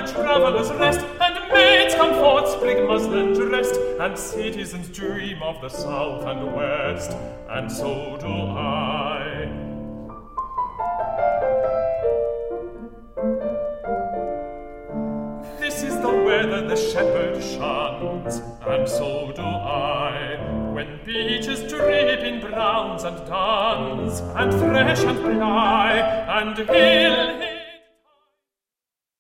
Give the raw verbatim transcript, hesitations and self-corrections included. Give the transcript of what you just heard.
the travellers rest, and maids come forth sprig muslin dressed, and citizens dream of the south and west, and so do I. This is the weather the shepherd shuns, and so do I. When beeches drip in browns and duns, and thresh and ply, and hill, hill